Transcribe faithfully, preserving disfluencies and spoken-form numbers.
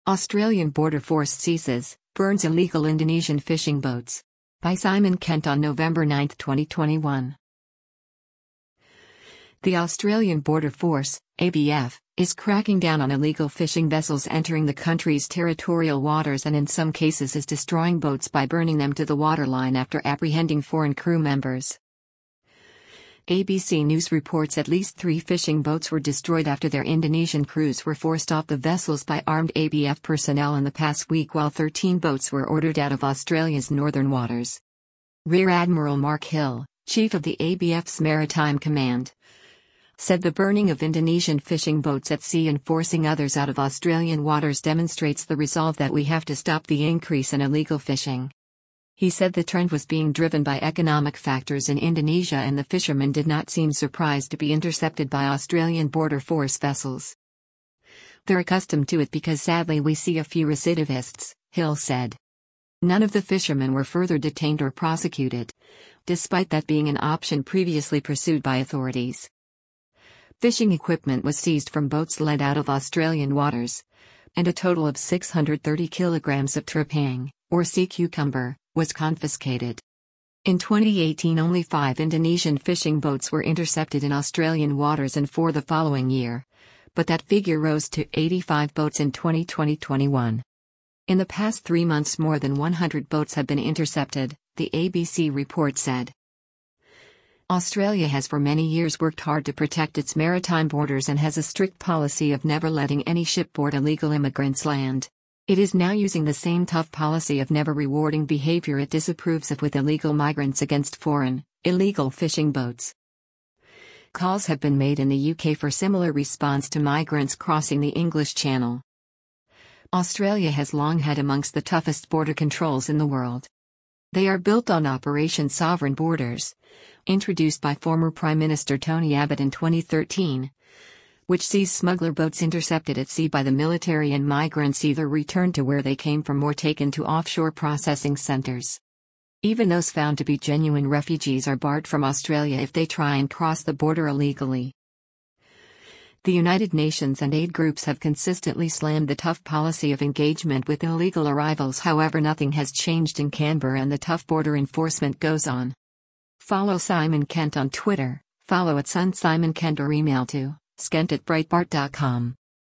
Australian Border Force seizes, burns illegal Indonesian fishing boats. By Simon Kent on November ninth, twenty twenty-one. The Australian Border Force, A B F, is cracking down on illegal fishing vessels entering the country's territorial waters and in some cases is destroying boats by burning them to the waterline after apprehending foreign crew members. A B C News reports at least three fishing boats were destroyed after their Indonesian crews were forced off the vessels by armed A B F personnel in the past week, while thirteen boats were ordered out of Australia's northern waters. Rear Admiral Mark Hill, chief of the A B F's Maritime Command, said the burning of Indonesian fishing boats at sea and forcing others out of Australian waters demonstrates the resolve that we have to stop the increase in illegal fishing. He said the trend was being driven by economic factors in Indonesia and the fishermen did not seem surprised to be intercepted by Australian Border Force vessels. They're accustomed to it because sadly we see a few recidivists, Hill said. None of the fishermen were further detained or prosecuted, despite that being an option previously pursued by authorities. Fishing equipment was seized from boats led out of Australian waters, and a total of six hundred thirty kilograms of trepang, or sea cucumber, was confiscated. In twenty eighteen, only five Indonesian fishing boats were intercepted in Australian waters and four the following year, but that figure rose to eighty-five boats in twenty twenty-twenty-one. In the past three months, more than one hundred boats have been intercepted, the A B C report said. Australia has for many years worked hard to protect its maritime borders and has a strict policy of never letting any ship board illegal immigrants land. It is now using the same tough policy of never rewarding behavior it disapproves of with illegal migrants against foreign, illegal fishing boats. Calls have been made in the U K for similar response to migrants crossing the English Channel. Australia has long had amongst the toughest border controls in the world. They are built on Operation Sovereign Borders, introduced by former Prime Minister Tony Abbott in twenty thirteen, which sees smuggler boats intercepted at sea by the military and migrants either returned to where they came from or taken to offshore processing centers. Even those found to be genuine refugees are barred from Australia if they try and cross the border illegally. The United Nations and aid groups have consistently slammed the tough policy of engagement with illegal arrivals. However, nothing has changed in Canberra and the tough border enforcement goes on. Follow Simon Kent on Twitter, follow at Sun Simon Kent or email to skent at breitbart dot com.